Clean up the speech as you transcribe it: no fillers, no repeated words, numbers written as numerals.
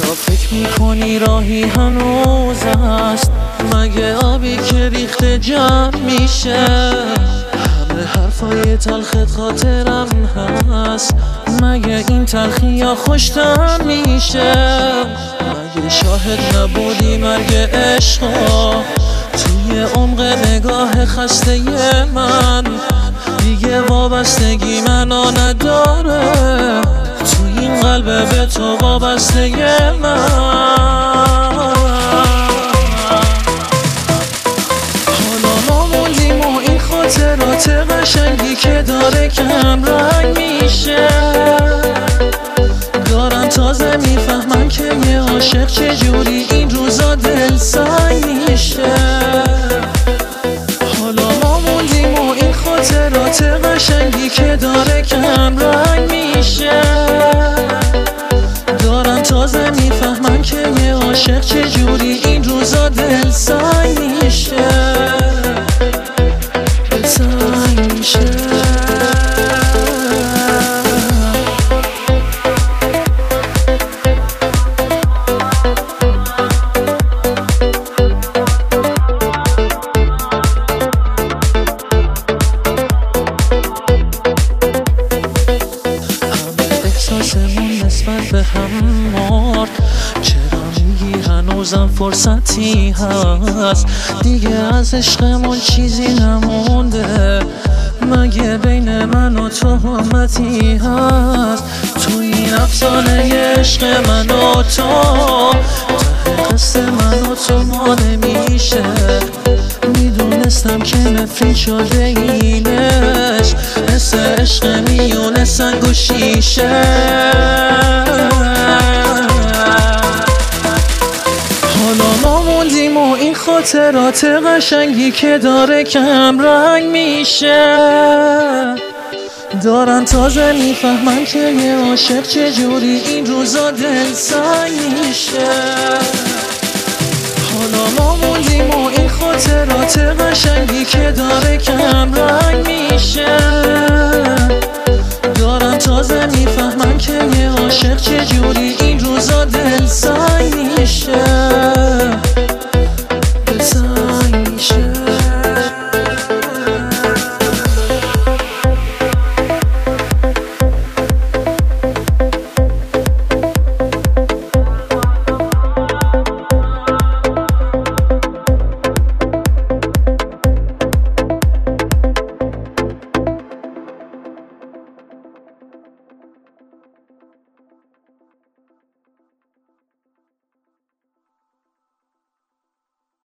چرا فکر میکنی راهی هنوز است؟ مگه آبی که ریخته جمع میشه؟ همه حرفای تلخت خاطرم هست، مگه این تلخی یا خوشتم میشه؟ مگه شاهد نبودی مرگ عشقا توی عمق نگاه خسته من؟ دیگه وابستگی منو نداره توی این قلب به تو وابسته من. حالا ما موندیم و این خاطرات قشنگی که داره کم رنگ میشه. دارم تازه میفهمم که یه عاشق چجوری این روزا دل سنگ میشه. حالا ما موندیم و این خاطرات قشنگی که داره کم رنگ میشه. دارم تازه میفهمم که یه عاشق چجوری این روزا دل سنگ میشه. دل سنگ میشه. احساسمون نسبت به هم مرد، چرا میگی هنوزم فرصتی هست؟ دیگه از عشقمون چیزی نمونده، مگه بین من و تو همتی هست؟ تو این افسانه عشق من و تو ته قصه من و تو ما نمیشه. میدونستم که نفرین شده اینش، مثل عشق میونه سنگ و شیشه. حالا ما موندیم و این خاطرات قشنگی که داره کم رنگ میشه. دارم تازه میفهمم که یه عاشق چجوری این روزا دل سنگ میشه. حالا ما موندیم و این خاطرات قشنگی که داره کم رنگ میشه. دارم تازه میفهمم که یه عاشق چجوری این روزا